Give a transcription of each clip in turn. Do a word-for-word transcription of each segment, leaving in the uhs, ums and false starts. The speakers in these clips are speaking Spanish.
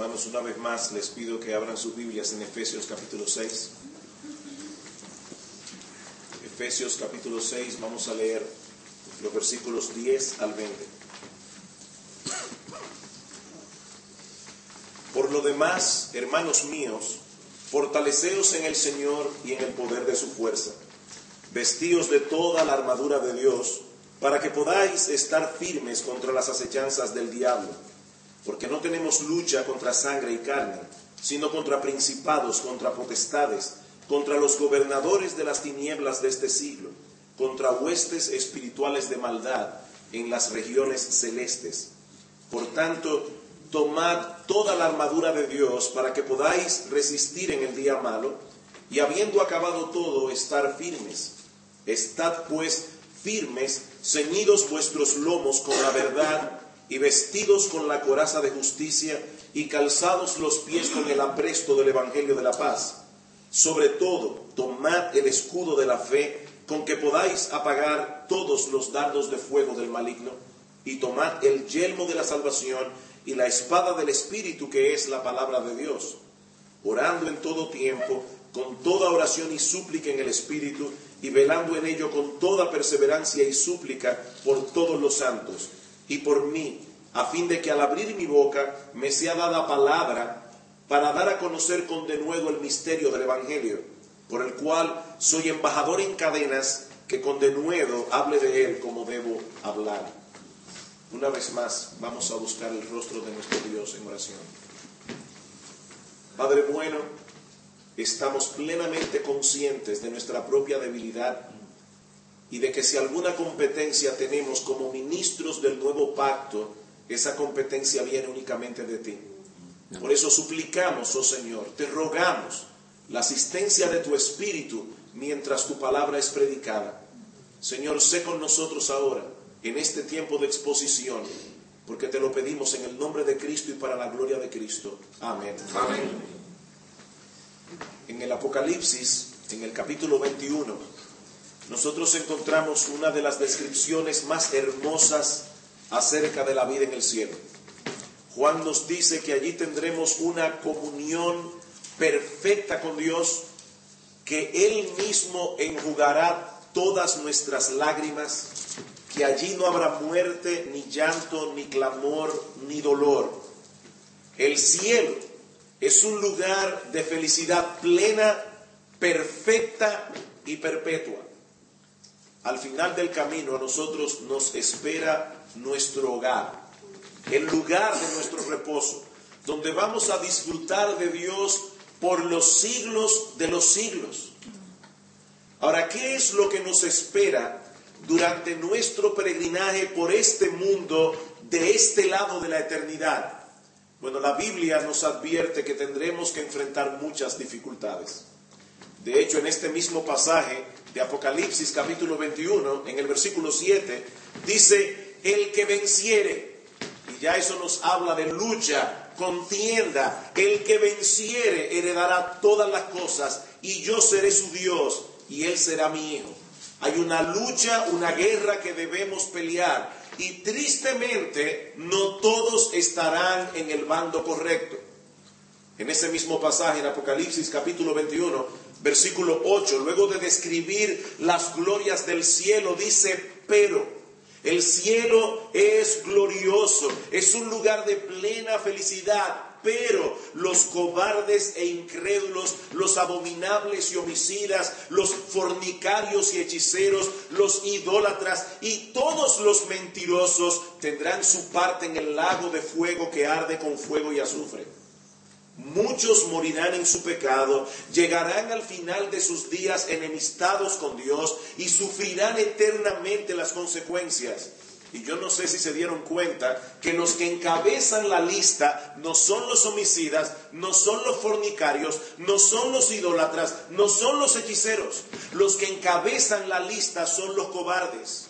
Hermanos, una vez más les pido que abran sus Biblias en Efesios capítulo seis. Efesios capítulo seis, vamos a leer los versículos diez al veinte. Por lo demás, hermanos míos, fortaleceos en el Señor y en el poder de su fuerza. Vestíos de toda la armadura de Dios, para que podáis estar firmes contra las acechanzas del diablo. Porque no tenemos lucha contra sangre y carne, sino contra principados, contra potestades, contra los gobernadores de las tinieblas de este siglo, contra huestes espirituales de maldad en las regiones celestes. Por tanto, tomad toda la armadura de Dios para que podáis resistir en el día malo, y habiendo acabado todo, estar firmes. Estad pues firmes, ceñidos vuestros lomos con la verdad, y vestidos con la coraza de justicia, y calzados los pies con el apresto del evangelio de la paz. Sobre todo, tomad el escudo de la fe, con que podáis apagar todos los dardos de fuego del maligno, y tomad el yelmo de la salvación, y la espada del Espíritu, que es la palabra de Dios, orando en todo tiempo, con toda oración y súplica en el Espíritu, y velando en ello con toda perseverancia y súplica por todos los santos, y por mí, a fin de que al abrir mi boca me sea dada palabra para dar a conocer con denuedo el misterio del Evangelio, por el cual soy embajador en cadenas, que con denuedo hable de él como debo hablar. Una vez más, vamos a buscar el rostro de nuestro Dios en oración. Padre bueno, estamos plenamente conscientes de nuestra propia debilidad y de que si alguna competencia tenemos como ministros del nuevo pacto, esa competencia viene únicamente de ti. Por eso suplicamos, oh Señor, te rogamos la asistencia de tu Espíritu mientras tu palabra es predicada. Señor, sé con nosotros ahora, en este tiempo de exposición, porque te lo pedimos en el nombre de Cristo y para la gloria de Cristo. Amén. Amén. En el Apocalipsis, en el capítulo veintiuno, nosotros encontramos una de las descripciones más hermosas acerca de la vida en el cielo. Juan nos dice que allí tendremos una comunión perfecta con Dios, que Él mismo enjugará todas nuestras lágrimas, que allí no habrá muerte, ni llanto, ni clamor, ni dolor. El cielo es un lugar de felicidad plena, perfecta y perpetua. Al final del camino a nosotros nos espera nuestro hogar, el lugar de nuestro reposo, donde vamos a disfrutar de Dios por los siglos de los siglos. Ahora, ¿qué es lo que nos espera durante nuestro peregrinaje por este mundo, de este lado de la eternidad? Bueno, la Biblia nos advierte que tendremos que enfrentar muchas dificultades. De hecho, en este mismo pasaje de Apocalipsis capítulo veintiuno, en el versículo siete, dice, el que venciere, y ya eso nos habla de lucha, contienda, el que venciere heredará todas las cosas, y yo seré su Dios, y él será mi hijo. Hay una lucha, una guerra que debemos pelear, y tristemente no todos estarán en el bando correcto. En ese mismo pasaje, en Apocalipsis capítulo veintiuno, versículo ocho, luego de describir las glorias del cielo, dice, pero el cielo es glorioso, es un lugar de plena felicidad, pero los cobardes e incrédulos, los abominables y homicidas, los fornicarios y hechiceros, los idólatras y todos los mentirosos tendrán su parte en el lago de fuego que arde con fuego y azufre. Muchos morirán en su pecado, llegarán al final de sus días enemistados con Dios y sufrirán eternamente las consecuencias. Y yo no sé si se dieron cuenta que los que encabezan la lista no son los homicidas, no son los fornicarios, no son los idólatras, no son los hechiceros. Los que encabezan la lista son los cobardes.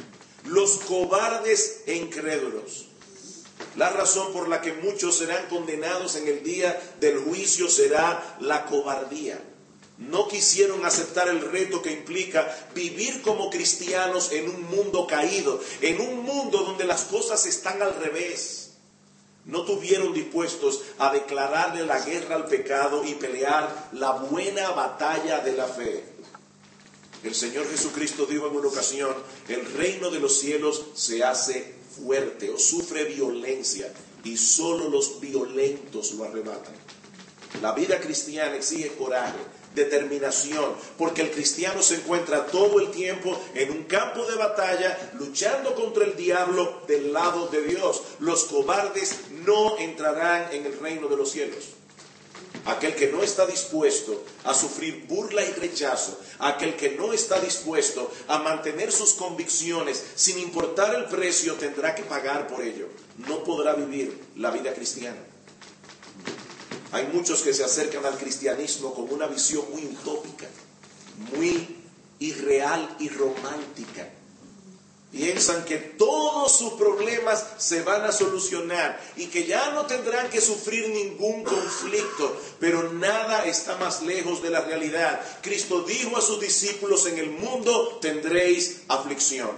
Los cobardes e incrédulos. La razón por la que muchos serán condenados en el día del juicio será la cobardía. No quisieron aceptar el reto que implica vivir como cristianos en un mundo caído, en un mundo donde las cosas están al revés. no tuvieron dispuestos a declararle la guerra al pecado y pelear la buena batalla de la fe. El Señor Jesucristo dijo en una ocasión, el reino de los cielos se hace fuerte o sufre violencia y solo los violentos lo arrebatan. La vida cristiana exige coraje, determinación, porque el cristiano se encuentra todo el tiempo en un campo de batalla luchando contra el diablo del lado de Dios. Los cobardes no entrarán en el reino de los cielos. Aquel que no está dispuesto a sufrir burla y rechazo, aquel que no está dispuesto a mantener sus convicciones sin importar el precio, tendrá que pagar por ello. No podrá vivir la vida cristiana. Hay muchos que se acercan al cristianismo con una visión muy utópica, muy irreal y romántica. Piensan que todos sus problemas se van a solucionar y que ya no tendrán que sufrir ningún conflicto, pero nada está más lejos de la realidad. Cristo dijo a sus discípulos, en el mundo tendréis aflicción.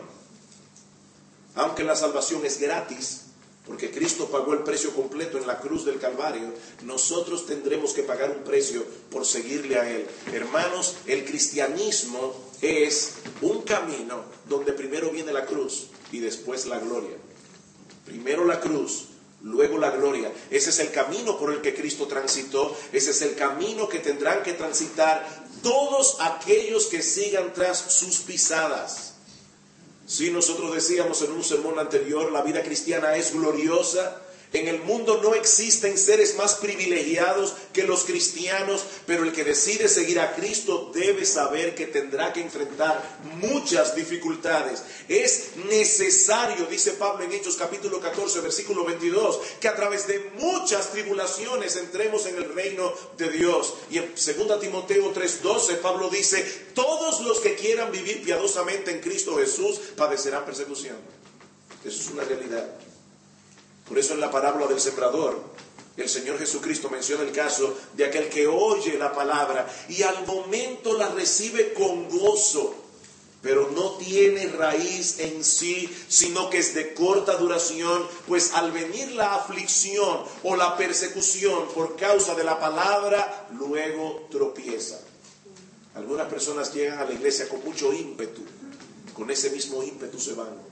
Aunque la salvación es gratis, porque Cristo pagó el precio completo en la cruz del Calvario, nosotros tendremos que pagar un precio por seguirle a Él. Hermanos, el cristianismo es un camino donde primero viene la cruz y después la gloria. Primero la cruz, luego la gloria. Ese es el camino por el que Cristo transitó. Ese es el camino que tendrán que transitar todos aquellos que sigan tras sus pisadas. Si nosotros decíamos en un sermón anterior, la vida cristiana es gloriosa. En el mundo no existen seres más privilegiados que los cristianos, pero el que decide seguir a Cristo debe saber que tendrá que enfrentar muchas dificultades. Es necesario, dice Pablo en Hechos capítulo catorce, versículo veintidós, que a través de muchas tribulaciones entremos en el reino de Dios. Y en segunda Timoteo tres doce, Pablo dice, todos los que quieran vivir piadosamente en Cristo Jesús padecerán persecución. Eso es una realidad. Por eso en la parábola del sembrador, el Señor Jesucristo menciona el caso de aquel que oye la palabra y al momento la recibe con gozo, pero no tiene raíz en sí, sino que es de corta duración, pues al venir la aflicción o la persecución por causa de la palabra, luego tropieza. Algunas personas llegan a la iglesia con mucho ímpetu, con ese mismo ímpetu se van.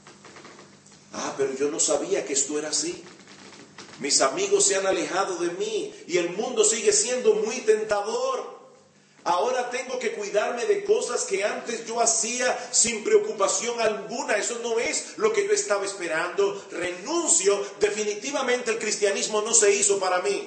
Ah, pero yo no sabía que esto era así. Mis amigos se han alejado de mí y el mundo sigue siendo muy tentador. Ahora tengo que cuidarme de cosas que antes yo hacía sin preocupación alguna. Eso no es lo que yo estaba esperando. Renuncio. Definitivamente el cristianismo no se hizo para mí.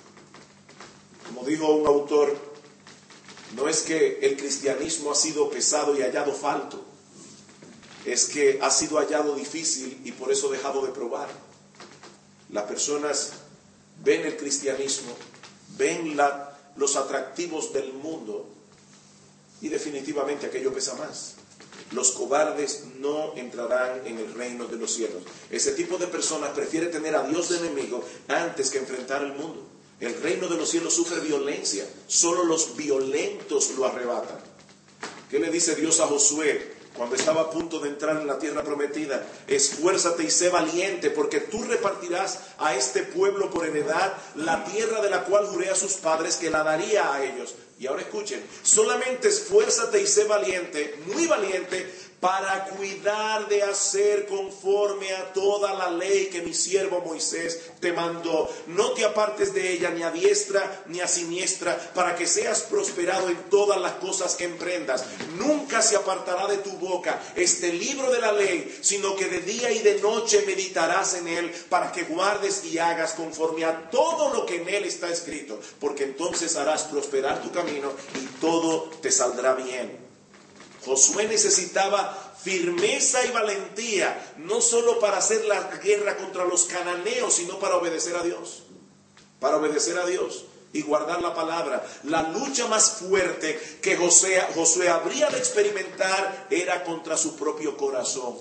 Como dijo un autor, no es que el cristianismo ha sido pesado y hallado falto. Es que ha sido hallado difícil y por eso dejado de probar. Las personas ven el cristianismo, ven la, los atractivos del mundo y definitivamente aquello pesa más. Los cobardes no entrarán en el reino de los cielos. Ese tipo de personas prefiere tener a Dios de enemigo antes que enfrentar el mundo. El reino de los cielos sufre violencia, solo los violentos lo arrebatan. ¿Qué le dice Dios a Josué cuando estaba a punto de entrar en la tierra prometida? Esfuérzate y sé valiente, porque tú repartirás a este pueblo por heredad la tierra de la cual juré a sus padres que la daría a ellos. Y ahora escuchen, solamente esfuérzate y sé valiente, muy valiente, para cuidar de hacer conforme a toda la ley que mi siervo Moisés te mandó. No te apartes de ella ni a diestra ni a siniestra, para que seas prosperado en todas las cosas que emprendas. Nunca se apartará de tu boca este libro de la ley, sino que de día y de noche meditarás en él, para que guardes y hagas conforme a todo lo que en él está escrito, porque entonces harás prosperar tu camino y todo te saldrá bien. Josué necesitaba firmeza y valentía, no solo para hacer la guerra contra los cananeos, sino para obedecer a Dios. Para obedecer a Dios y guardar la palabra. La lucha más fuerte que Josué, Josué habría de experimentar era contra su propio corazón.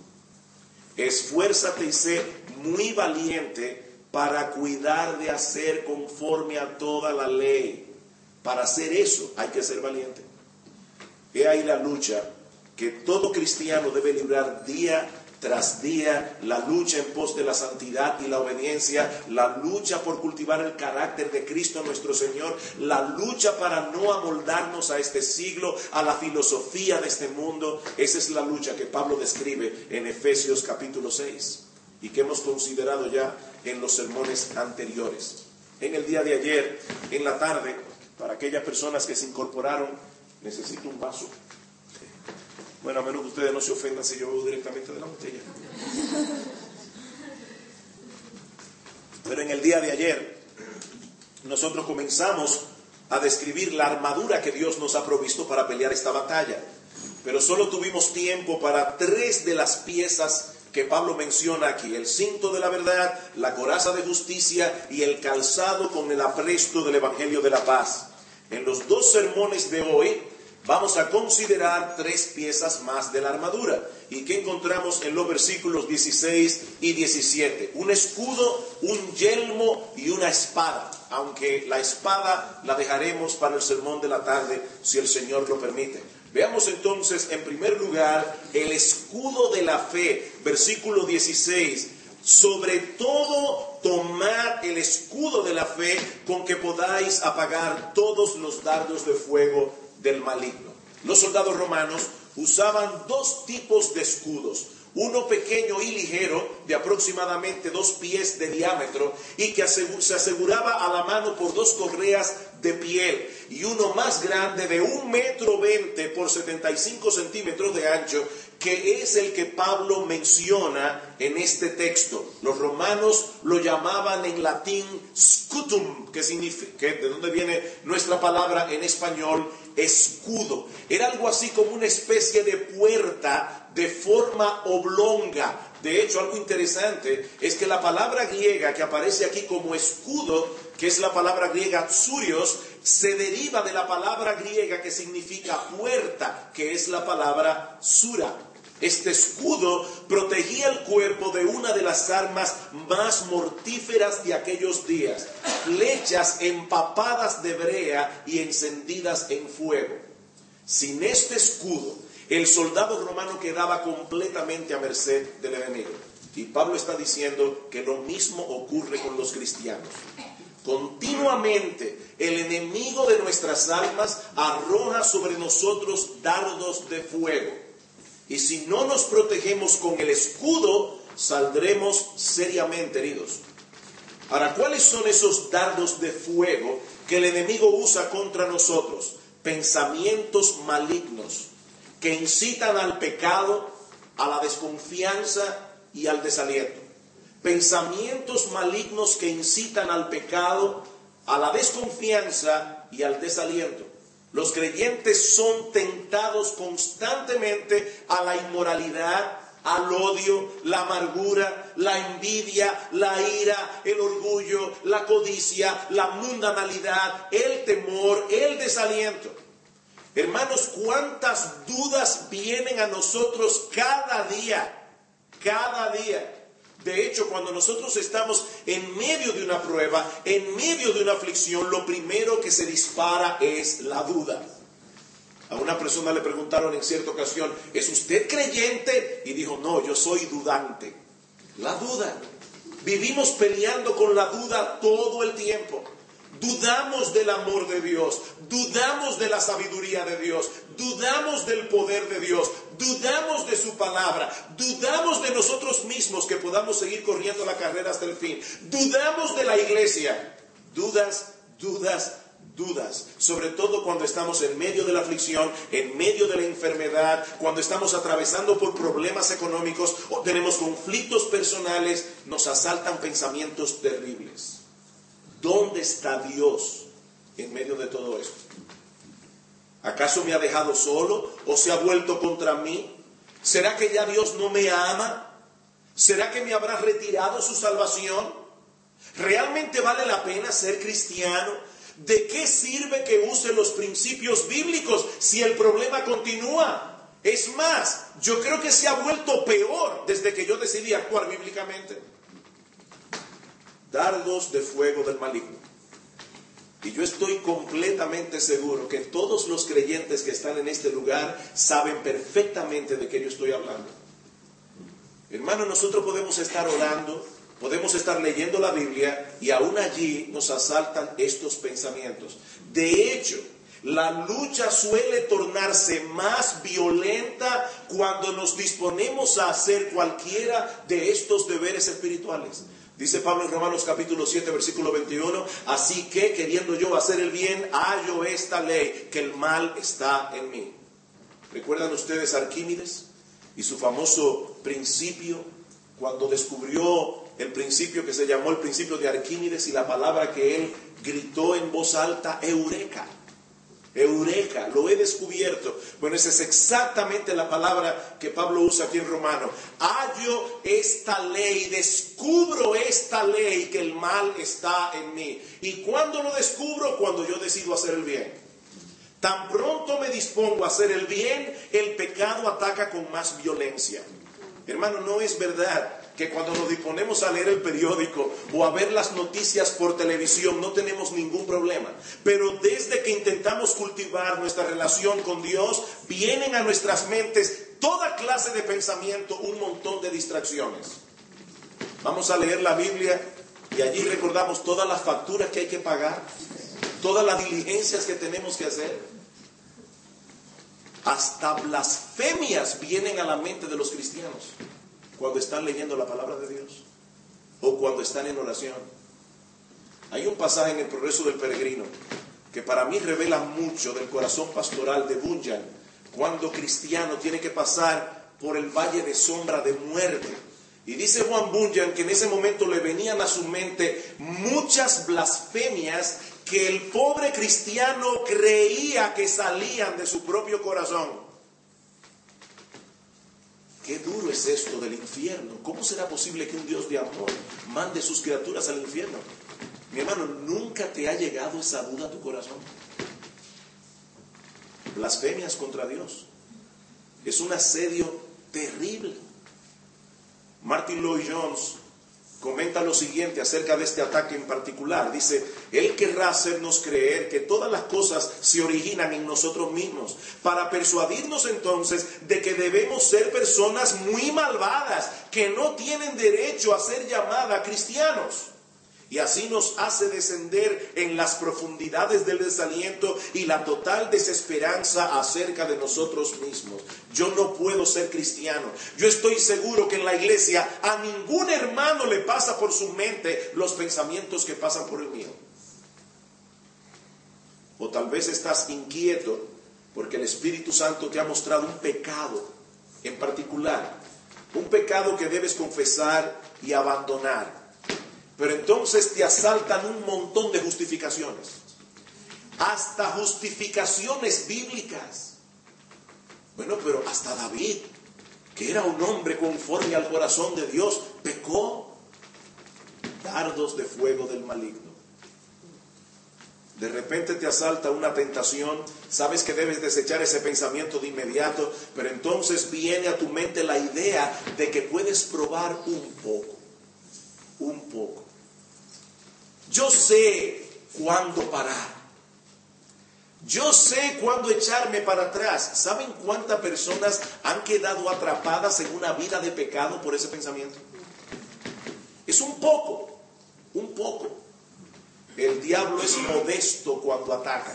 Esfuérzate y sé muy valiente para cuidar de hacer conforme a toda la ley. Para hacer eso hay que ser valiente. He ahí la lucha que todo cristiano debe librar día tras día, la lucha en pos de la santidad y la obediencia, la lucha por cultivar el carácter de Cristo nuestro Señor, la lucha para no amoldarnos a este siglo, a la filosofía de este mundo. Esa es la lucha que Pablo describe en Efesios capítulo seis y que hemos considerado ya en los sermones anteriores. En el día de ayer, en la tarde, para aquellas personas que se incorporaron, necesito un vaso. Bueno, a menos que ustedes no se ofendan si yo bebo directamente de la botella. Pero en el día de ayer, nosotros comenzamos a describir la armadura que Dios nos ha provisto para pelear esta batalla. Pero solo tuvimos tiempo para tres de las piezas que Pablo menciona aquí: el cinto de la verdad, la coraza de justicia y el calzado con el apresto del evangelio de la paz. En los dos sermones de hoy vamos a considerar tres piezas más de la armadura. ¿Y qué encontramos en los versículos dieciséis y diecisiete? Un escudo, un yelmo y una espada. Aunque la espada la dejaremos para el sermón de la tarde, si el Señor lo permite. Veamos entonces, en primer lugar, el escudo de la fe. Versículo dieciséis. Sobre todo, tomad el escudo de la fe con que podáis apagar todos los dardos de fuego del maligno. Los soldados romanos usaban dos tipos de escudos: uno pequeño y ligero, de aproximadamente dos pies de diámetro, y que se aseguraba a la mano por dos correas de piel, y uno más grande de un metro veinte por setenta y cinco centímetros de ancho, que es el que Pablo menciona en este texto. Los romanos lo llamaban en latín scutum, que significa, que de donde viene nuestra palabra en español escudo. Era algo así como una especie de puerta de forma oblonga. De hecho, algo interesante es que la palabra griega que aparece aquí como escudo, que es la palabra griega tsurios, se deriva de la palabra griega que significa puerta, que es la palabra sura. Este escudo protegía el cuerpo de una de las armas más mortíferas de aquellos días: flechas empapadas de brea y encendidas en fuego. Sin este escudo, el soldado romano quedaba completamente a merced del enemigo. Y Pablo está diciendo que lo mismo ocurre con los cristianos. Continuamente el enemigo de nuestras almas arroja sobre nosotros dardos de fuego. Y si no nos protegemos con el escudo, saldremos seriamente heridos. Ahora, ¿cuáles son esos dardos de fuego que el enemigo usa contra nosotros? Pensamientos malignos que incitan al pecado, a la desconfianza y al desaliento. Pensamientos malignos que incitan al pecado, a la desconfianza y al desaliento. Los creyentes son tentados constantemente a la inmoralidad, al odio, la amargura, la envidia, la ira, el orgullo, la codicia, la mundanalidad, el temor, el desaliento. Hermanos, cuántas dudas vienen a nosotros cada día, cada día. De hecho, cuando nosotros estamos en medio de una prueba, en medio de una aflicción, lo primero que se dispara es la duda. A una persona le preguntaron en cierta ocasión: ¿es usted creyente? Y dijo: no, yo soy dudante. La duda. Vivimos peleando con la duda todo el tiempo. Dudamos del amor de Dios, dudamos de la sabiduría de Dios, dudamos del poder de Dios, dudamos de su palabra, dudamos de nosotros mismos que podamos seguir corriendo la carrera hasta el fin, dudamos de la iglesia. Dudas, dudas, dudas. Sobre todo cuando estamos en medio de la aflicción, en medio de la enfermedad, cuando estamos atravesando por problemas económicos o tenemos conflictos personales, nos asaltan pensamientos terribles. ¿Dónde está Dios en medio de todo esto? ¿Acaso me ha dejado solo o se ha vuelto contra mí? ¿Será que ya Dios no me ama? ¿Será que me habrá retirado su salvación? ¿Realmente vale la pena ser cristiano? ¿De qué sirve que use los principios bíblicos si el problema continúa? Es más, yo creo que se ha vuelto peor desde que yo decidí actuar bíblicamente. Dardos de fuego del maligno. Y yo estoy completamente seguro que todos los creyentes que están en este lugar saben perfectamente de qué yo estoy hablando. Hermano, nosotros podemos estar orando, podemos estar leyendo la Biblia y aún allí nos asaltan estos pensamientos. De hecho, la lucha suele tornarse más violenta cuando nos disponemos a hacer cualquiera de estos deberes espirituales. Dice Pablo en Romanos capítulo siete, versículo veintiuno, así que queriendo yo hacer el bien, hallo esta ley, que el mal está en mí. ¿Recuerdan ustedes a Arquímedes y su famoso principio? Cuando descubrió el principio que se llamó el principio de Arquímedes y la palabra que él gritó en voz alta, eureka. Eureka, lo he descubierto. Bueno, esa es exactamente la palabra que Pablo usa aquí en Romano. Hallo esta ley, descubro esta ley, que el mal está en mí. ¿Y cuándo lo descubro? Cuando yo decido hacer el bien. Tan pronto me dispongo a hacer el bien, el pecado ataca con más violencia. Hermano, no es verdad que cuando nos disponemos a leer el periódico o a ver las noticias por televisión no tenemos ningún problema. Pero desde que intentamos cultivar nuestra relación con Dios, vienen a nuestras mentes toda clase de pensamiento, un montón de distracciones. Vamos a leer la Biblia y allí recordamos todas las facturas que hay que pagar, todas las diligencias que tenemos que hacer. Hasta blasfemias vienen a la mente de los cristianos cuando están leyendo la palabra de Dios o cuando están en oración. Hay un pasaje en el Progreso del Peregrino que para mí revela mucho del corazón pastoral de Bunyan cuando cristiano tiene que pasar por el valle de sombra de muerte. Y dice Juan Bunyan que en ese momento le venían a su mente muchas blasfemias que el pobre cristiano creía que salían de su propio corazón. Qué duro es esto del infierno. ¿Cómo será posible que un Dios de amor mande sus criaturas al infierno? Mi hermano, ¿nunca te ha llegado esa duda a tu corazón? Blasfemias contra Dios. Es un asedio terrible. Martin Lloyd-Jones comenta lo siguiente acerca de este ataque en particular. Dice, Él querrá hacernos creer que todas las cosas se originan en nosotros mismos, para persuadirnos entonces de que debemos ser personas muy malvadas, que no tienen derecho a ser llamadas cristianos. Y así nos hace descender en las profundidades del desaliento y la total desesperanza acerca de nosotros mismos. Yo no puedo ser cristiano. Yo estoy seguro que en la iglesia a ningún hermano le pasa por su mente los pensamientos que pasan por el mío. O tal vez estás inquieto porque el Espíritu Santo te ha mostrado un pecado en particular. Un pecado que debes confesar y abandonar. Pero entonces te asaltan un montón de justificaciones. Hasta justificaciones bíblicas. Bueno, pero hasta David, que era un hombre conforme al corazón de Dios, pecó. Dardos de fuego del maligno. De repente te asalta una tentación, sabes que debes desechar ese pensamiento de inmediato, pero entonces viene a tu mente la idea de que puedes probar un poco. Un poco. Yo sé cuándo parar. Yo sé cuándo echarme para atrás. ¿Saben cuántas personas han quedado atrapadas en una vida de pecado por ese pensamiento? Es un poco, un poco. El diablo es modesto cuando ataca.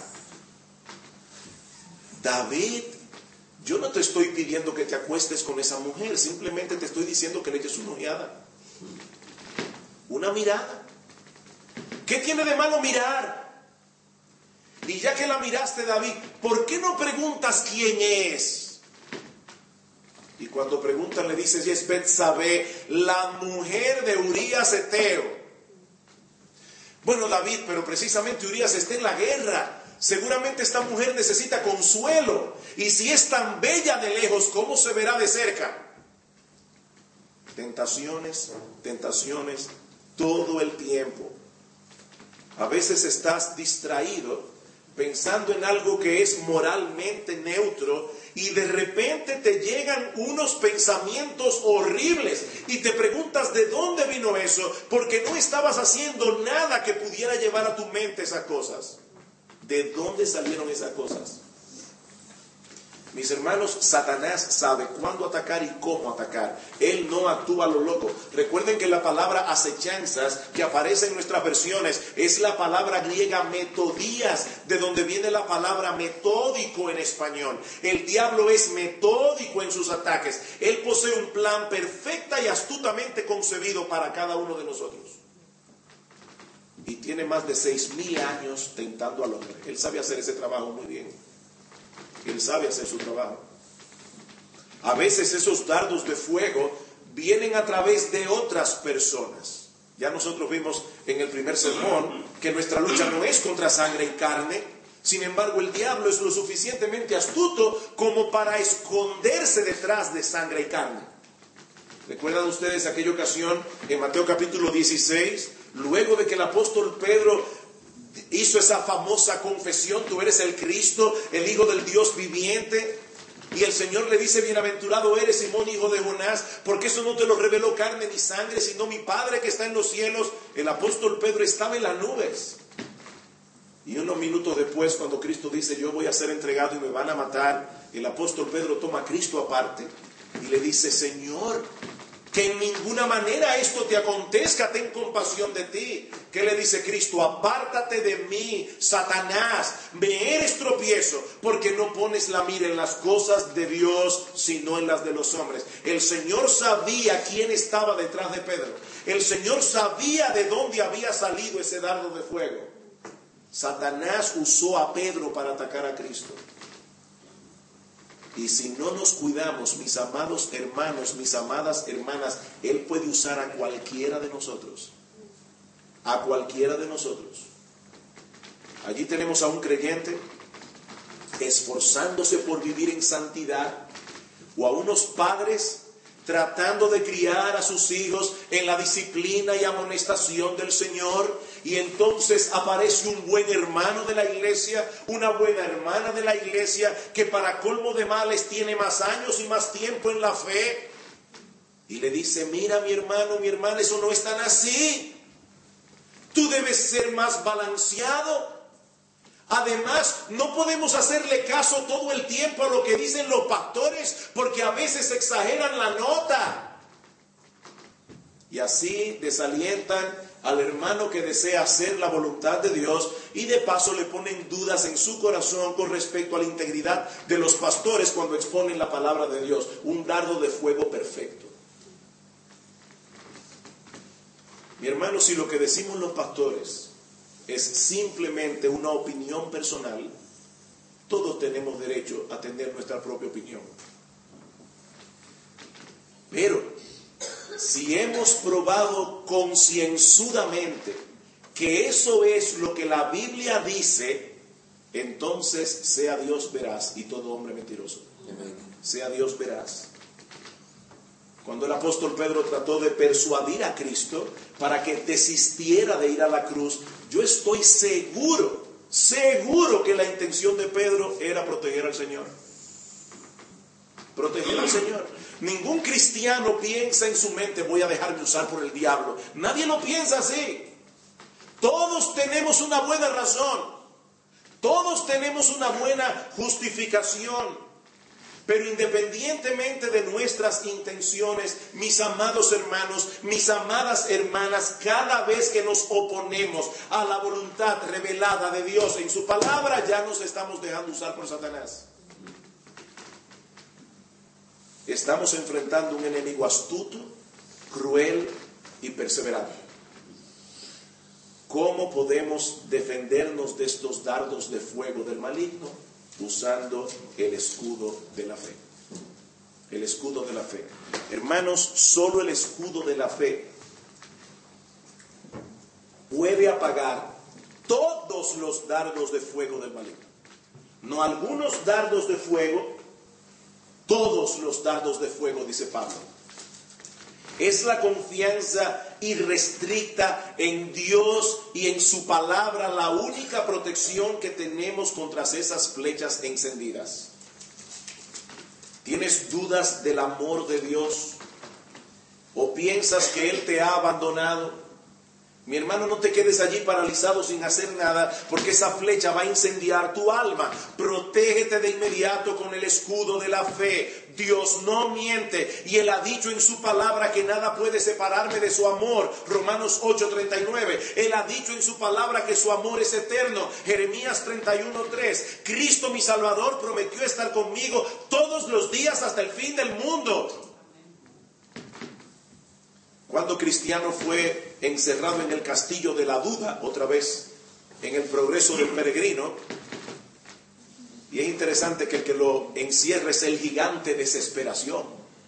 David, yo no te estoy pidiendo que te acuestes con esa mujer, simplemente te estoy diciendo que le eches una ojeada. Una mirada. ¿Qué tiene de malo mirar? Y ya que la miraste, David, ¿por qué no preguntas quién es? Y cuando preguntan le dices, y es Betsabé, la mujer de Urías Eteo. Bueno, David, pero precisamente Urías está en la guerra. Seguramente esta mujer necesita consuelo. Y si es tan bella de lejos, ¿cómo se verá de cerca? Tentaciones, tentaciones, todo el tiempo. A veces estás distraído pensando en algo que es moralmente neutro y de repente te llegan unos pensamientos horribles y te preguntas de dónde vino eso, porque no estabas haciendo nada que pudiera llevar a tu mente esas cosas. ¿De dónde salieron esas cosas? Mis hermanos, Satanás sabe cuándo atacar y cómo atacar. Él no actúa a lo loco. Recuerden que la palabra acechanzas que aparece en nuestras versiones es la palabra griega metodías, de donde viene la palabra metódico en español. El diablo es metódico en sus ataques. Él posee un plan perfecta y astutamente concebido para cada uno de nosotros. Y tiene más de seis mil años tentando al hombre. Él sabe hacer ese trabajo muy bien. Él sabe hacer su trabajo. A veces esos dardos de fuego vienen a través de otras personas. Ya nosotros vimos en el primer sermón que nuestra lucha no es contra sangre y carne. Sin embargo, el diablo es lo suficientemente astuto como para esconderse detrás de sangre y carne. ¿Recuerdan ustedes aquella ocasión en Mateo capítulo dieciséis? Luego de que el apóstol Pedro hizo esa famosa confesión: tú eres el Cristo, el Hijo del Dios viviente. Y el Señor le dice: bienaventurado eres, Simón, hijo de Jonás, porque eso no te lo reveló carne ni sangre, sino mi Padre que está en los cielos. El apóstol Pedro estaba en las nubes. Y unos minutos después, cuando Cristo dice: yo voy a ser entregado y me van a matar, el apóstol Pedro toma a Cristo aparte y le dice: Señor, que en ninguna manera esto te acontezca, ten compasión de ti. ¿Qué le dice Cristo? Apártate de mí, Satanás, me eres tropiezo, porque no pones la mira en las cosas de Dios, sino en las de los hombres. El Señor sabía quién estaba detrás de Pedro. El Señor sabía de dónde había salido ese dardo de fuego. Satanás usó a Pedro para atacar a Cristo. Y si no nos cuidamos, mis amados hermanos, mis amadas hermanas, Él puede usar a cualquiera de nosotros. A cualquiera de nosotros. Allí tenemos a un creyente esforzándose por vivir en santidad, o a unos padres tratando de criar a sus hijos en la disciplina y amonestación del Señor, y entonces aparece un buen hermano de la iglesia, una buena hermana de la iglesia, que para colmo de males tiene más años y más tiempo en la fe, y le dice: mira, mi hermano, mi hermana, eso no es tan así, tú debes ser más balanceado. Además, no podemos hacerle caso todo el tiempo a lo que dicen los pastores, porque a veces exageran la nota. Y así desalientan al hermano que desea hacer la voluntad de Dios, y de paso le ponen dudas en su corazón con respecto a la integridad de los pastores cuando exponen la palabra de Dios. Un dardo de fuego perfecto. Mi hermano, si lo que decimos los pastores es simplemente una opinión personal, todos tenemos derecho a tener nuestra propia opinión. Pero si hemos probado concienzudamente que eso es lo que la Biblia dice, entonces sea Dios veraz y todo hombre mentiroso. Sea Dios veraz. Cuando el apóstol Pedro trató de persuadir a Cristo para que desistiera de ir a la cruz, yo estoy seguro, seguro que la intención de Pedro era proteger al Señor. Proteger al Señor. Ningún cristiano piensa en su mente: voy a dejarme usar por el diablo. Nadie lo piensa así. Todos tenemos una buena razón. Todos tenemos una buena justificación. Pero independientemente de nuestras intenciones, mis amados hermanos, mis amadas hermanas, cada vez que nos oponemos a la voluntad revelada de Dios en su palabra, ya nos estamos dejando usar por Satanás. Estamos enfrentando un enemigo astuto, cruel y perseverante. ¿Cómo podemos defendernos de estos dardos de fuego del maligno? Usando el escudo de la fe. El escudo de la fe. Hermanos, solo el escudo de la fe puede apagar todos los dardos de fuego del maligno. No algunos dardos de fuego, todos los dardos de fuego, dice Pablo. Es la confianza irrestricta en Dios y en su palabra la única protección que tenemos contra esas flechas encendidas. ¿Tienes dudas del amor de Dios? ¿O piensas que Él te ha abandonado? Mi hermano, no te quedes allí paralizado sin hacer nada, porque esa flecha va a incendiar tu alma. Protégete de inmediato con el escudo de la fe. Dios no miente, y Él ha dicho en su palabra que nada puede separarme de su amor. Romanos ocho treinta y nueve. Él ha dicho en su palabra que su amor es eterno. Jeremías treinta y uno tres. Cristo mi Salvador prometió estar conmigo todos los días hasta el fin del mundo. Cuando Cristiano fue encerrado en el castillo de la duda, otra vez en el progreso del peregrino, y es interesante que el que lo encierra es el gigante desesperación.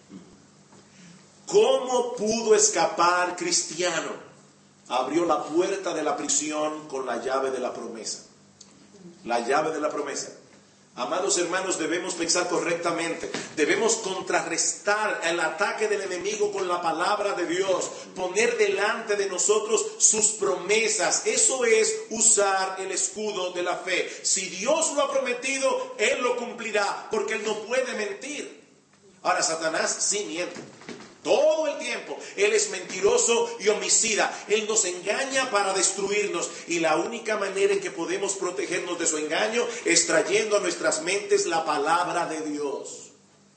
¿Cómo pudo escapar Cristiano? Abrió la puerta de la prisión con la llave de la promesa. La llave de la promesa. Amados hermanos, debemos pensar correctamente. Debemos contrarrestar el ataque del enemigo con la palabra de Dios. Poner delante de nosotros sus promesas. Eso es usar el escudo de la fe. Si Dios lo ha prometido, Él lo cumplirá, porque Él no puede mentir. Ahora, Satanás sí miente. Todo el tiempo. Él es mentiroso y homicida. Él nos engaña para destruirnos. Y la única manera en que podemos protegernos de su engaño es trayendo a nuestras mentes la palabra de Dios.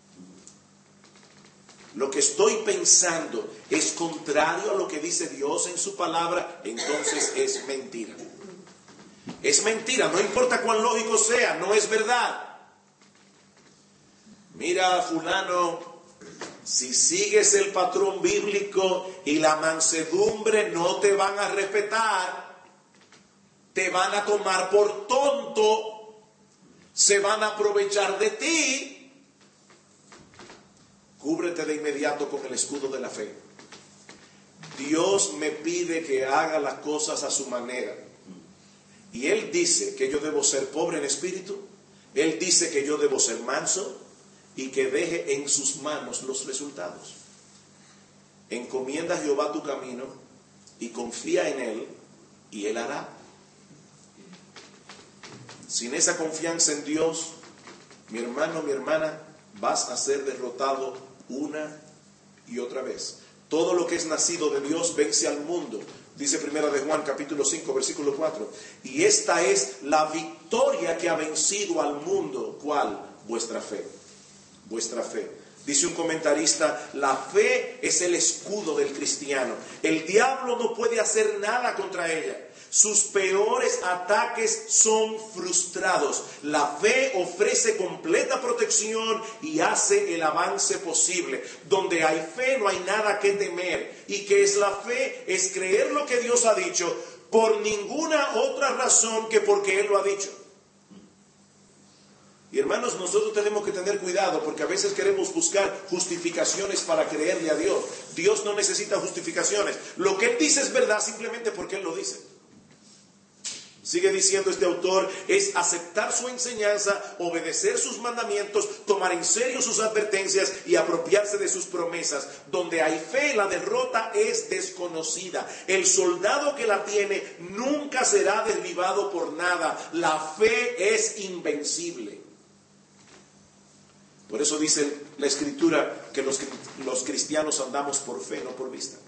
Lo que estoy pensando es contrario a lo que dice Dios en su palabra, entonces es mentira. Es mentira, no importa cuán lógico sea, no es verdad. Mira, fulano, si sigues el patrón bíblico y la mansedumbre, no te van a respetar, te van a tomar por tonto, se van a aprovechar de ti. Cúbrete de inmediato con el escudo de la fe. Dios me pide que haga las cosas a su manera. Y Él dice que yo debo ser pobre en espíritu. Él dice que yo debo ser manso y que deje en sus manos los resultados. Encomienda a Jehová tu camino y confía en Él, y Él hará. Sin esa confianza en Dios, mi hermano, mi hermana, vas a ser derrotado una y otra vez. Todo lo que es nacido de Dios vence al mundo. Dice primera de Juan capítulo cinco versículo cuatro. Y esta es la victoria que ha vencido al mundo. ¿Cuál? Vuestra fe. Vuestra fe. Dice un comentarista, la fe es el escudo del cristiano. El diablo no puede hacer nada contra ella. Sus peores ataques son frustrados. La fe ofrece completa protección y hace el avance posible. Donde hay fe no hay nada que temer. ¿Y qué es la fe? Es creer lo que Dios ha dicho por ninguna otra razón que porque Él lo ha dicho. Y hermanos, nosotros tenemos que tener cuidado porque a veces queremos buscar justificaciones para creerle a Dios. Dios no necesita justificaciones. Lo que Él dice es verdad simplemente porque Él lo dice. Sigue diciendo este autor, es aceptar su enseñanza, obedecer sus mandamientos, tomar en serio sus advertencias y apropiarse de sus promesas. Donde hay fe, la derrota es desconocida. El soldado que la tiene nunca será derribado por nada. La fe es invencible. Por eso dice la Escritura que los, los cristianos andamos por fe, no por vista.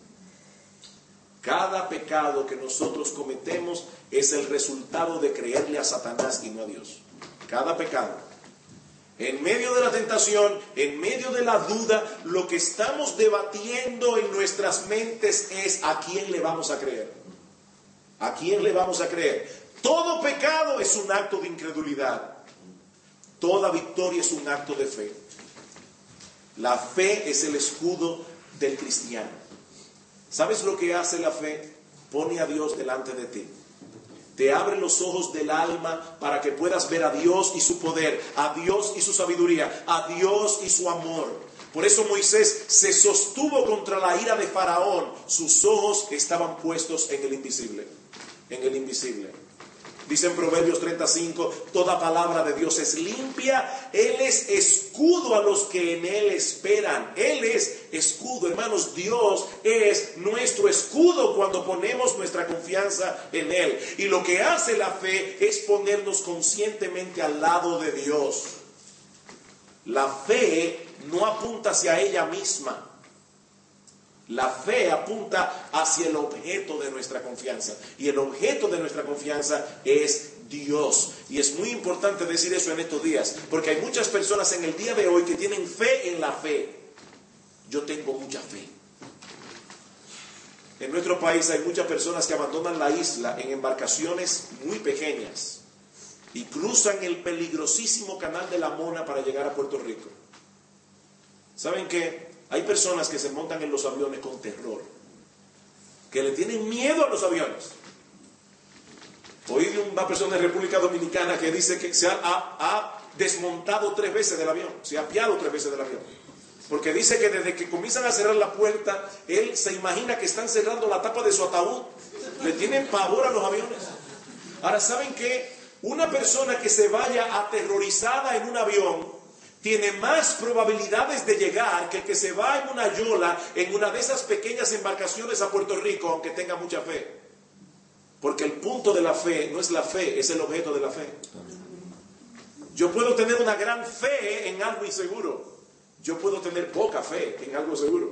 Cada pecado que nosotros cometemos es el resultado de creerle a Satanás y no a Dios. Cada pecado. En medio de la tentación, en medio de la duda, lo que estamos debatiendo en nuestras mentes es ¿a quién le vamos a creer? ¿A quién le vamos a creer? Todo pecado es un acto de incredulidad. Toda victoria es un acto de fe. La fe es el escudo del cristiano. ¿Sabes lo que hace la fe? Pone a Dios delante de ti. Te abre los ojos del alma para que puedas ver a Dios y su poder, a Dios y su sabiduría, a Dios y su amor. Por eso Moisés se sostuvo contra la ira de Faraón. Sus ojos estaban puestos en el invisible. En el invisible. Dice en Proverbios treinta y cinco, toda palabra de Dios es limpia, Él es escudo a los que en Él esperan. Él es escudo, hermanos, Dios es nuestro escudo cuando ponemos nuestra confianza en Él. Y lo que hace la fe es ponernos conscientemente al lado de Dios. La fe no apunta hacia ella misma. La fe apunta hacia el objeto de nuestra confianza. Y el objeto de nuestra confianza es Dios. Y es muy importante decir eso en estos días, porque hay muchas personas en el día de hoy que tienen fe en la fe. Yo tengo mucha fe. En nuestro país hay muchas personas que abandonan la isla en embarcaciones muy pequeñas y cruzan el peligrosísimo canal de la Mona para llegar a Puerto Rico. ¿Saben qué? Hay personas que se montan en los aviones con terror, que le tienen miedo a los aviones. Oí de una persona de República Dominicana que dice que se ha, ha, ha desmontado tres veces del avión, se ha apiado tres veces del avión. Porque dice que desde que comienzan a cerrar la puerta, él se imagina que están cerrando la tapa de su ataúd. Le tienen pavor a los aviones. Ahora, ¿saben qué? Una persona que se vaya aterrorizada en un avión tiene más probabilidades de llegar que el que se va en una yola, en una de esas pequeñas embarcaciones a Puerto Rico, aunque tenga mucha fe. Porque el punto de la fe no es la fe, es el objeto de la fe. Yo puedo tener una gran fe en algo inseguro. Yo puedo tener poca fe en algo seguro.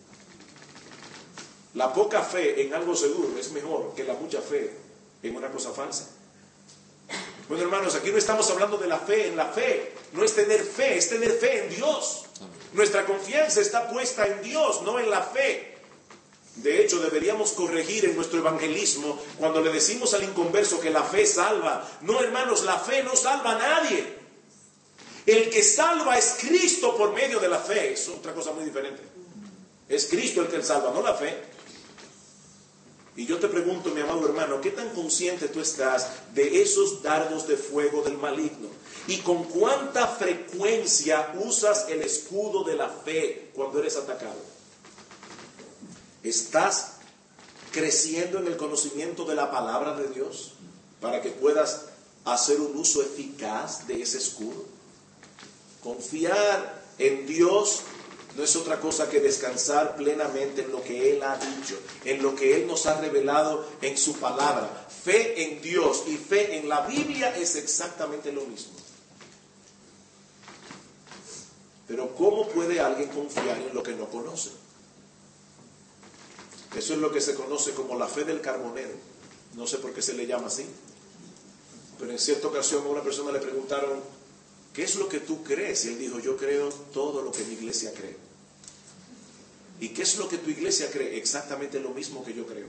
La poca fe en algo seguro es mejor que la mucha fe en una cosa falsa. Bueno, hermanos, aquí no estamos hablando de la fe en la fe. No es tener fe, es tener fe en Dios. Nuestra confianza está puesta en Dios, no en la fe. De hecho, deberíamos corregir en nuestro evangelismo cuando le decimos al inconverso que la fe salva. No, hermanos, la fe no salva a nadie. El que salva es Cristo por medio de la fe. Es otra cosa muy diferente. Es Cristo el que salva, no la fe. Y yo te pregunto, mi amado hermano, ¿qué tan consciente tú estás de esos dardos de fuego del maligno? ¿Y con cuánta frecuencia usas el escudo de la fe cuando eres atacado? ¿Estás creciendo en el conocimiento de la palabra de Dios para que puedas hacer un uso eficaz de ese escudo? Confiar en Dios no es otra cosa que descansar plenamente en lo que Él ha dicho, en lo que Él nos ha revelado en su palabra. Fe en Dios y fe en la Biblia es exactamente lo mismo. Pero ¿cómo puede alguien confiar en lo que no conoce? Eso es lo que se conoce como la fe del carbonero. No sé por qué se le llama así. Pero en cierta ocasión a una persona le preguntaron, ¿qué es lo que tú crees? Y él dijo, yo creo todo lo que mi iglesia cree. ¿Y qué es lo que tu iglesia cree? Exactamente lo mismo que yo creo.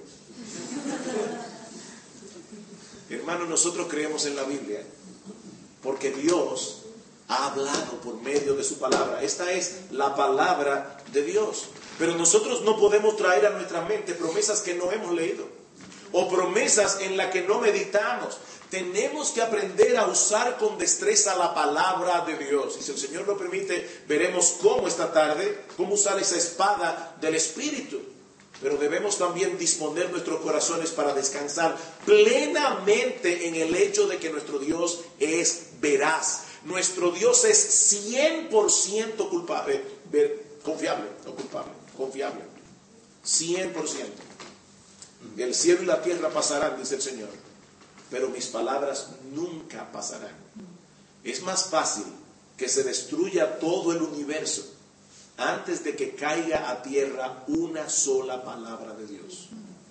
Hermano, nosotros creemos en la Biblia porque Dios ha hablado por medio de su palabra. Esta es la palabra de Dios. Pero nosotros no podemos traer a nuestra mente promesas que no hemos leído o promesas en las que no meditamos. Tenemos que aprender a usar con destreza la palabra de Dios. Y si el Señor lo permite, veremos cómo esta tarde, cómo usar esa espada del Espíritu. Pero debemos también disponer nuestros corazones para descansar plenamente en el hecho de que nuestro Dios es veraz. Nuestro Dios es cien por ciento culpable, confiable, no culpable, confiable. cien por ciento. El cielo y la tierra pasarán, dice el Señor, pero mis palabras nunca pasarán. Es más fácil que se destruya todo el universo antes de que caiga a tierra una sola palabra de Dios.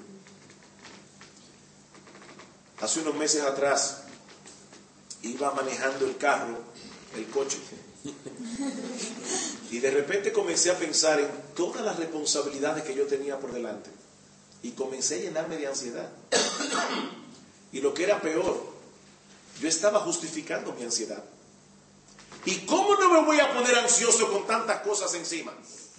Hace unos meses atrás iba manejando el carro, el coche, y de repente comencé a pensar en todas las responsabilidades que yo tenía por delante y comencé a llenarme de ansiedad. Y lo que era peor, yo estaba justificando mi ansiedad. ¿Y cómo no me voy a poner ansioso con tantas cosas encima?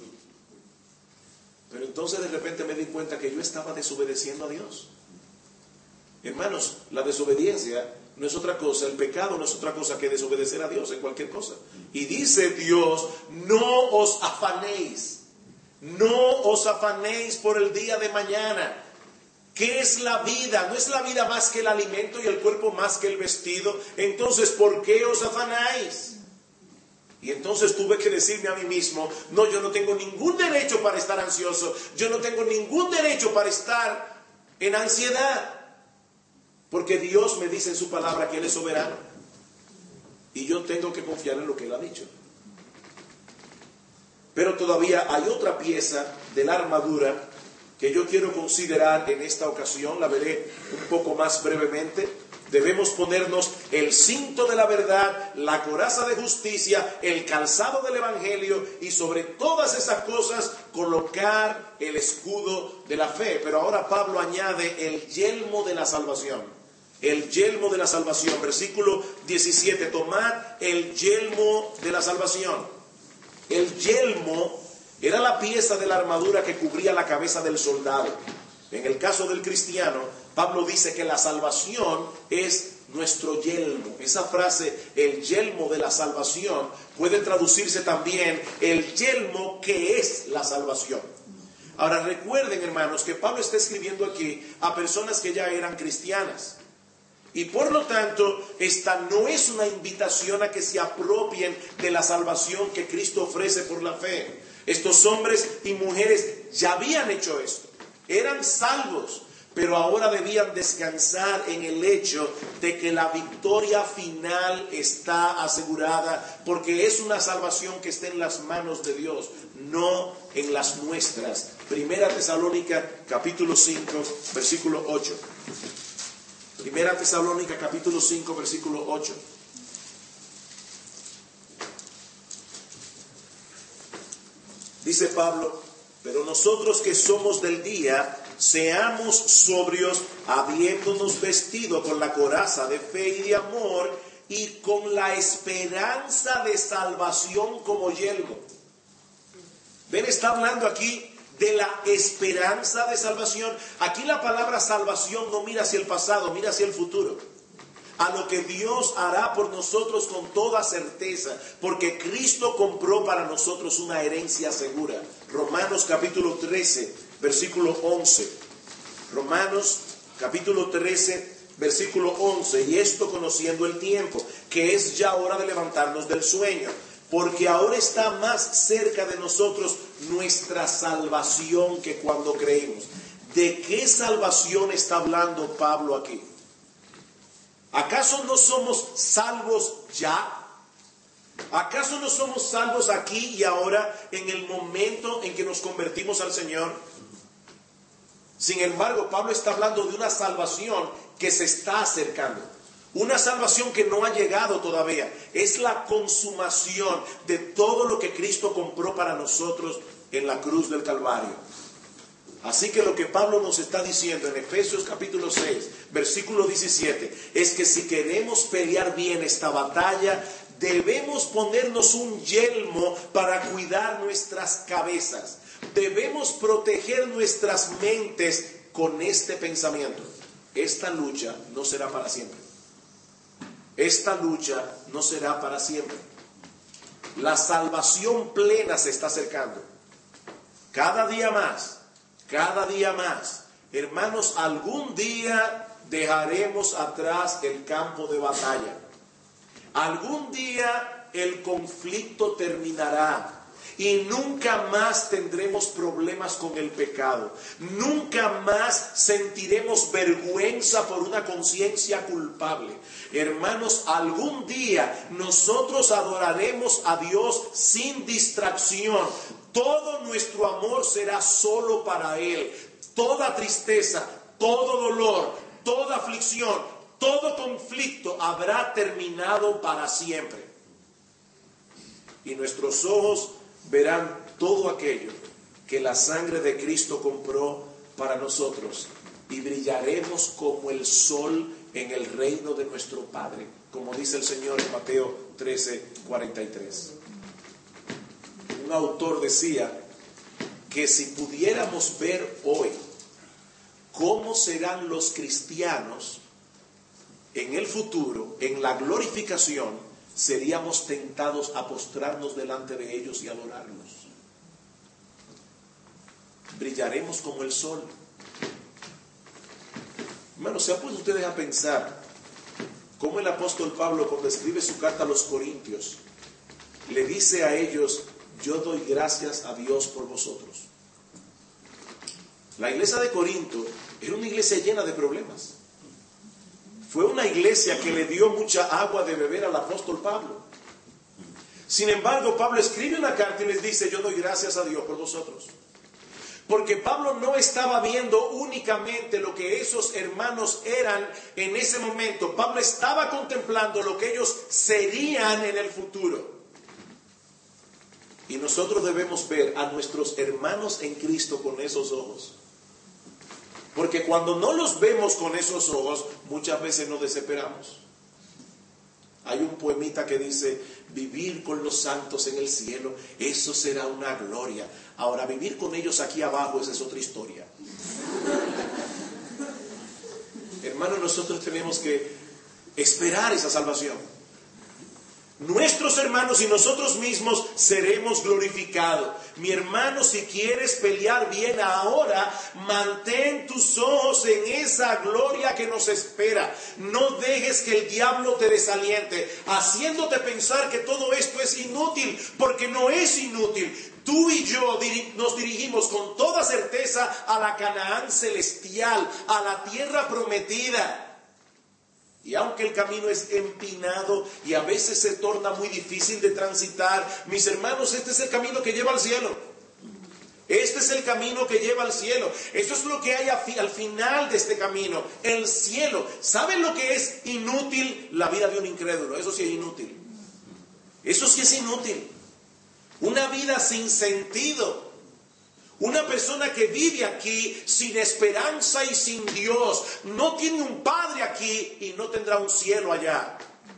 Pero entonces de repente me di cuenta que yo estaba desobedeciendo a Dios. Hermanos, la desobediencia no es otra cosa, el pecado no es otra cosa que desobedecer a Dios en cualquier cosa. Y dice Dios, no os afanéis, no os afanéis por el día de mañana. ¿Qué es la vida? ¿No es la vida más que el alimento y el cuerpo más que el vestido? Entonces, ¿por qué os afanáis? Y entonces tuve que decirme a mí mismo, no, yo no tengo ningún derecho para estar ansioso, yo no tengo ningún derecho para estar en ansiedad, porque Dios me dice en su palabra que Él es soberano, y yo tengo que confiar en lo que Él ha dicho. Pero todavía hay otra pieza de la armadura que yo quiero considerar en esta ocasión, la veré un poco más brevemente. Debemos ponernos el cinto de la verdad, la coraza de justicia, el calzado del evangelio y sobre todas esas cosas colocar el escudo de la fe. Pero ahora Pablo añade el yelmo de la salvación. El yelmo de la salvación, versículo diecisiete, tomad el yelmo de la salvación. El yelmo era la pieza de la armadura que cubría la cabeza del soldado. En el caso del cristiano, Pablo dice que la salvación es nuestro yelmo. Esa frase, el yelmo de la salvación, puede traducirse también el yelmo que es la salvación. Ahora recuerden, hermanos, que Pablo está escribiendo aquí a personas que ya eran cristianas. Y por lo tanto, esta no es una invitación a que se apropien de la salvación que Cristo ofrece por la fe. Estos hombres y mujeres ya habían hecho esto. Eran salvos, pero ahora debían descansar en el hecho de que la victoria final está asegurada, porque es una salvación que está en las manos de Dios, no en las nuestras. Primera Tesalónica capítulo cinco, versículo ocho. Primera Tesalónica capítulo cinco, versículo ocho. Dice Pablo: pero nosotros que somos del día, seamos sobrios, habiéndonos vestido con la coraza de fe y de amor, y con la esperanza de salvación como yelmo. Ven, está hablando aquí de la esperanza de salvación. Aquí la palabra salvación no mira hacia el pasado, mira hacia el futuro. A lo que Dios hará por nosotros con toda certeza, porque Cristo compró para nosotros una herencia segura. Romanos capítulo trece, versículo once. Romanos capítulo trece, versículo once. Y esto conociendo el tiempo, que es ya hora de levantarnos del sueño, porque ahora está más cerca de nosotros nuestra salvación que cuando creímos. ¿De qué salvación está hablando Pablo aquí? ¿Acaso no somos salvos ya? ¿Acaso no somos salvos aquí y ahora en el momento en que nos convertimos al Señor? Sin embargo, Pablo está hablando de una salvación que se está acercando. Una salvación que no ha llegado todavía. Es la consumación de todo lo que Cristo compró para nosotros en la cruz del Calvario. Así que lo que Pablo nos está diciendo en Efesios capítulo seis, versículo diecisiete, es que si queremos pelear bien esta batalla, debemos ponernos un yelmo para cuidar nuestras cabezas. Debemos proteger nuestras mentes con este pensamiento: esta lucha no será para siempre. Esta lucha no será para siempre. La salvación plena se está acercando. Cada día más. Cada día más. Hermanos, algún día dejaremos atrás el campo de batalla. Algún día el conflicto terminará y nunca más tendremos problemas con el pecado. Nunca más sentiremos vergüenza por una conciencia culpable. Hermanos, algún día nosotros adoraremos a Dios sin distracción. Todo nuestro amor será solo para Él. Toda tristeza, todo dolor, toda aflicción, todo conflicto habrá terminado para siempre. Y nuestros ojos verán todo aquello que la sangre de Cristo compró para nosotros. Y brillaremos como el sol en el reino de nuestro Padre, como dice el Señor en Mateo trece, cuarenta y tres. Un autor decía que si pudiéramos ver hoy cómo serán los cristianos en el futuro, en la glorificación, seríamos tentados a postrarnos delante de ellos y adorarlos. Brillaremos como el sol. Hermanos, ¿se han puesto ustedes a pensar cómo el apóstol Pablo, cuando escribe su carta a los Corintios, le dice a ellos: yo doy gracias a Dios por vosotros? La iglesia de Corinto era una iglesia llena de problemas. Fue una iglesia que le dio mucha agua de beber al apóstol Pablo. Sin embargo, Pablo escribe una carta y les dice, yo doy gracias a Dios por vosotros. Porque Pablo no estaba viendo únicamente lo que esos hermanos eran en ese momento. Pablo estaba contemplando lo que ellos serían en el futuro. Y nosotros debemos ver a nuestros hermanos en Cristo con esos ojos. Porque cuando no los vemos con esos ojos, muchas veces nos desesperamos. Hay un poemita que dice, vivir con los santos en el cielo, eso será una gloria. Ahora, vivir con ellos aquí abajo, esa es otra historia. Hermanos, nosotros tenemos que esperar esa salvación. Nuestros hermanos y nosotros mismos seremos glorificados. Mi hermano, si quieres pelear bien ahora, mantén tus ojos en esa gloria que nos espera. No dejes que el diablo te desaliente, haciéndote pensar que todo esto es inútil, porque no es inútil. Tú y yo nos dirigimos con toda certeza a la Canaán celestial, a la tierra prometida. Y aunque el camino es empinado y a veces se torna muy difícil de transitar, mis hermanos, este es el camino que lleva al cielo. Este es el camino que lleva al cielo. Eso es lo que hay al final de este camino, el cielo. ¿Saben lo que es inútil? La vida de un incrédulo. Eso sí es inútil. Eso sí es inútil. Una vida sin sentido. Una persona que vive aquí sin esperanza y sin Dios, no tiene un Padre aquí y no tendrá un cielo allá.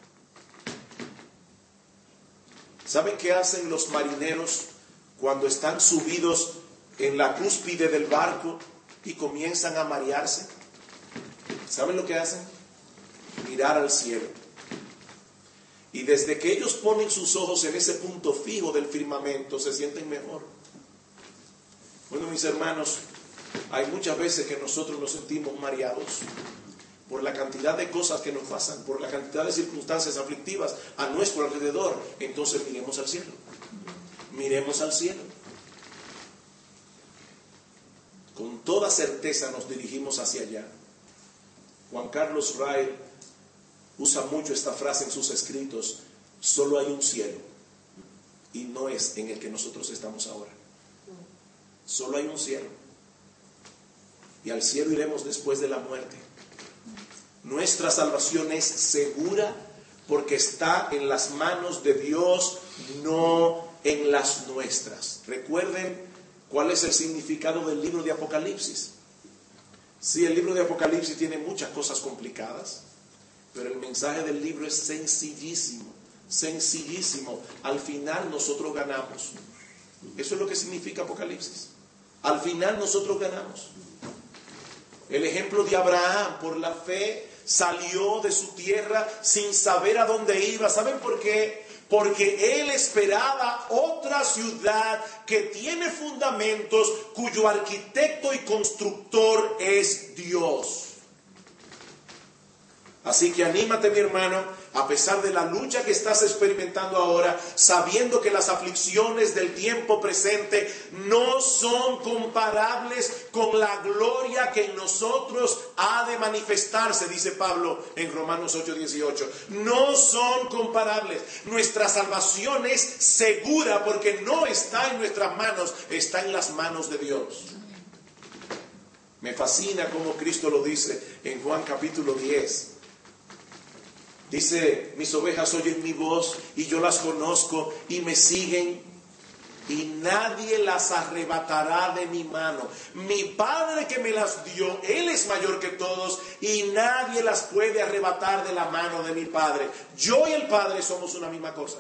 ¿Saben qué hacen los marineros cuando están subidos en la cúspide del barco y comienzan a marearse? ¿Saben lo que hacen? Mirar al cielo. Y desde que ellos ponen sus ojos en ese punto fijo del firmamento, se sienten mejor. Bueno, mis hermanos, hay muchas veces que nosotros nos sentimos mareados por la cantidad de cosas que nos pasan, por la cantidad de circunstancias aflictivas a nuestro alrededor. Entonces miremos al cielo. Miremos al cielo. Con toda certeza nos dirigimos hacia allá. Juan Carlos Ray usa mucho esta frase en sus escritos: solo hay un cielo y no es en el que nosotros estamos ahora. Solo hay un cielo. Y al cielo iremos después de la muerte. Nuestra salvación es segura porque está en las manos de Dios, no en las nuestras. Recuerden cuál es el significado del libro de Apocalipsis. Sí, el libro de Apocalipsis tiene muchas cosas complicadas, pero el mensaje del libro es sencillísimo, sencillísimo. Al final nosotros ganamos. Eso es lo que significa Apocalipsis. Al final nosotros ganamos. El ejemplo de Abraham, por la fe, salió de su tierra sin saber a dónde iba. ¿Saben por qué? Porque él esperaba otra ciudad que tiene fundamentos, cuyo arquitecto y constructor es Dios. Así que anímate, mi hermano, a pesar de la lucha que estás experimentando ahora, sabiendo que las aflicciones del tiempo presente no son comparables con la gloria que en nosotros ha de manifestarse, dice Pablo en Romanos ocho dieciocho. No son comparables. Nuestra salvación es segura porque no está en nuestras manos, está en las manos de Dios. Me fascina como Cristo lo dice en Juan capítulo diez. Dice, mis ovejas oyen mi voz y yo las conozco y me siguen y nadie las arrebatará de mi mano. Mi Padre que me las dio, Él es mayor que todos y nadie las puede arrebatar de la mano de mi Padre. Yo y el Padre somos una misma cosa.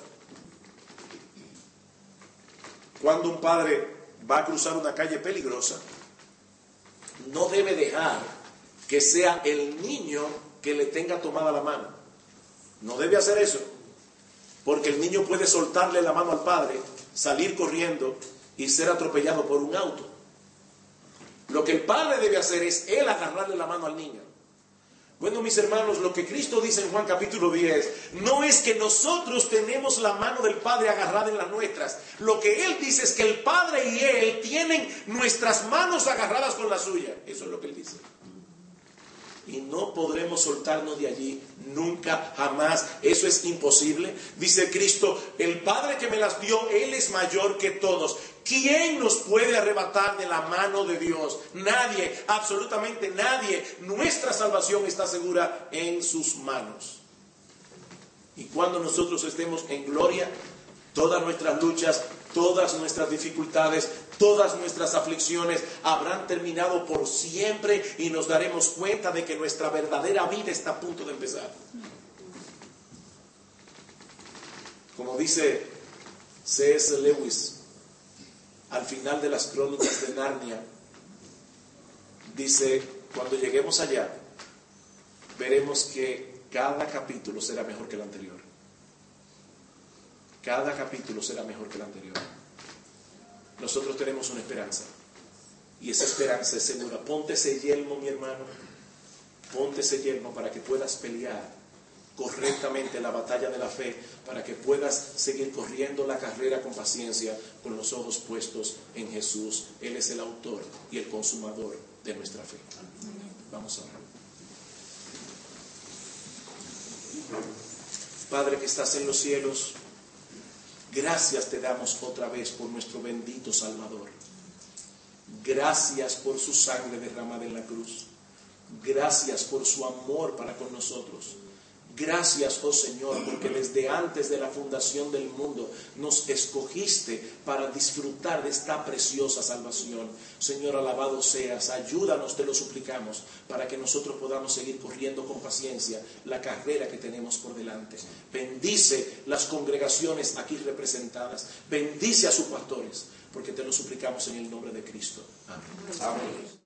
Cuando un padre va a cruzar una calle peligrosa, no debe dejar que sea el niño que le tenga tomada la mano. No debe hacer eso, porque el niño puede soltarle la mano al padre, salir corriendo y ser atropellado por un auto. Lo que el padre debe hacer es él agarrarle la mano al niño. Bueno, mis hermanos, lo que Cristo dice en Juan capítulo diez, no es que nosotros tenemos la mano del Padre agarrada en las nuestras. Lo que Él dice es que el Padre y Él tienen nuestras manos agarradas con la suya. Eso es lo que Él dice. y no podremos soltarnos de allí nunca, jamás. Eso es imposible. Dice Cristo, el Padre que me las dio, Él es mayor que todos. ¿Quién nos puede arrebatar de la mano de Dios? Nadie, absolutamente nadie. Nuestra salvación está segura en sus manos. Y cuando nosotros estemos en gloria, todas nuestras luchas, todas nuestras dificultades, todas nuestras aflicciones habrán terminado por siempre y nos daremos cuenta de que nuestra verdadera vida está a punto de empezar. Como dice C S Lewis al final de las Crónicas de Narnia, dice, cuando lleguemos allá, veremos que cada capítulo será mejor que el anterior. Cada capítulo será mejor que el anterior. Nosotros tenemos una esperanza, y esa esperanza es segura. Ponte ese yelmo, mi hermano, ponte ese yelmo para que puedas pelear correctamente la batalla de la fe, para que puedas seguir corriendo la carrera con paciencia, con los ojos puestos en Jesús. Él es el autor y el consumador de nuestra fe. Vamos a orar. Padre que estás en los cielos, gracias te damos otra vez por nuestro bendito Salvador. Gracias por su sangre derramada en la cruz. Gracias por su amor para con nosotros. Gracias, oh Señor, porque desde antes de la fundación del mundo nos escogiste para disfrutar de esta preciosa salvación. Señor, alabado seas. Ayúdanos, te lo suplicamos, para que nosotros podamos seguir corriendo con paciencia la carrera que tenemos por delante. Bendice las congregaciones aquí representadas. Bendice a sus pastores, porque te lo suplicamos en el nombre de Cristo. Amén. Amén.